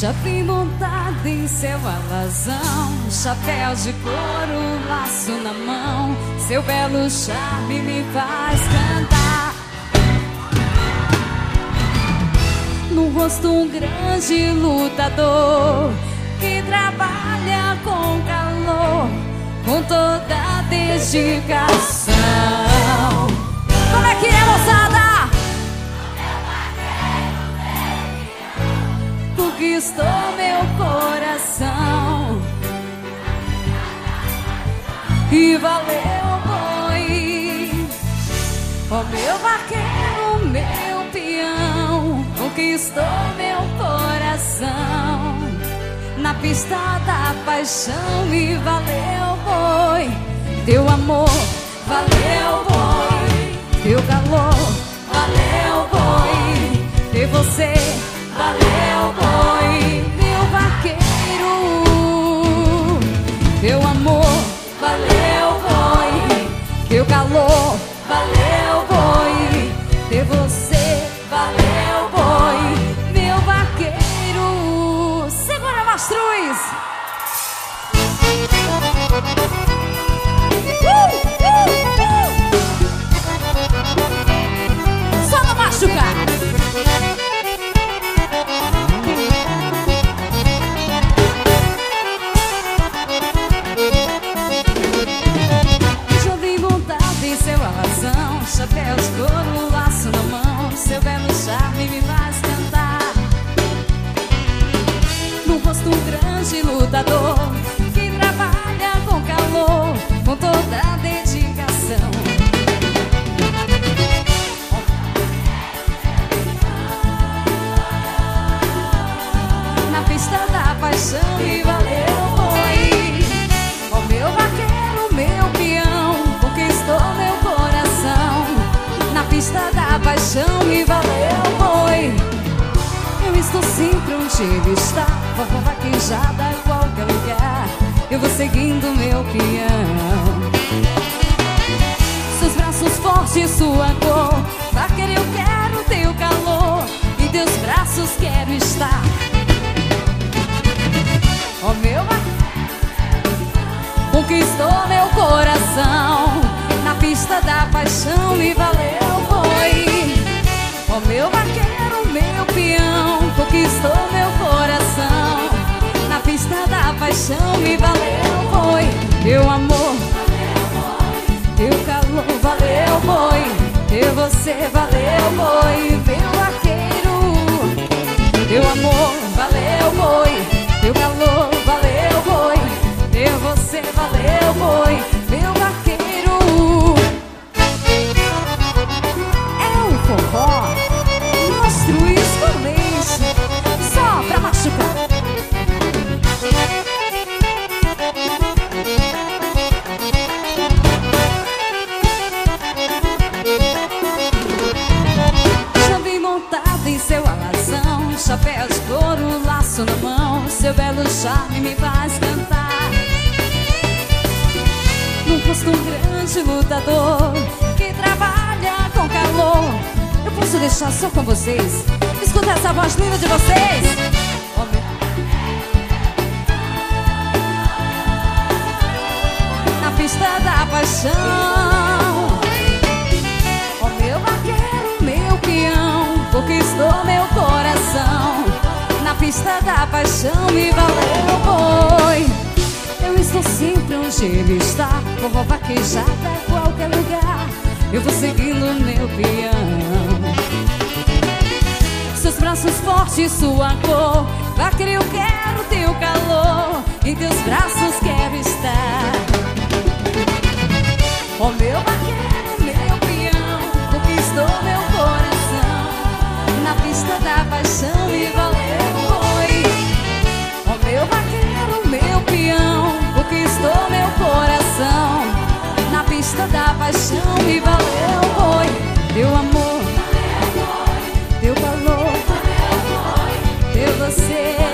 Já vim montada em seu alazão, chapéu de couro, laço na mão. Seu belo charme me faz cantar. No rosto um grande lutador que trabalha com calor, com toda a dedicação. Como é que é, moçada? Conquistou meu coração e valeu, boi. Ó meu vaqueiro, meu peão, conquistou meu coração na pista da paixão e valeu, boi. Teu amor, valeu, boi. Teu calor, valeu, boi. E você, valeu, boi. Meu vaqueiro, teu amor, valeu, boi. Teu calor, valeu, boi. Ter você, valeu, boi. Meu vaqueiro. Segura, Mastruz. Só não machucar. Já vim montada em seu alazão, chapéu de couro, laço na mão. Seu belo charme me faz cantar. No rosto um grande lutador que trabalha com calor, com toda a dedicação. Na pista da paixão e valeu, boi. Ó meu vaqueiro, meu peão, conquistou meu coração na pista da paixão e valeu, boi. Eu estou sempre onde ele está, forró vaquejada a qualquer lugar. Eu vou seguindo meu peão. Seus braços fortes, sua cor, vaqueiro, eu quero teu calor. Em teus braços quero estar. Ó meu vaqueiro, conquistou meu coração na pista da paixão e valeu, boi. Ó meu vaqueiro, meu peão, conquistou meu coração na pista da paixão e valeu, boi. Teu amor, teu calor, valeu, boi. Ter você, valeu, boi. Meu vaqueiro, teu amor, valeu, boi. Teu calor, valeu, boi. Ter você, valeu, boi. Meu vaqueiro. É um forró Mastruz com leite, só pra machucar. Já vim montada em seu alazão, chapéu de couro, laço na mão. Seu belo charme me faz cantar. No rosto um grande lutador que trabalha com calor. Eu posso deixar só com vocês? Escuta essa voz linda de vocês. Oh, na pista da paixão. Ó meu vaqueiro, meu peão, conquistou meu coração na pista da paixão e valeu, boi. Eu estou sempre onde ele está, forró vaquejada a qualquer lugar. Eu vou seguindo meu peão. Seus braços fortes, sua cor, vaqueiro, eu quero teu calor. Em teus braços quero estar. Ó meu vaqueiro, meu peão, conquistou meu coração na pista da paixão e valeu, boi. Ó meu vaqueiro, meu peão, conquistou meu coração na pista da paixão e valeu, boi. Teu amor, teu calor, teu você.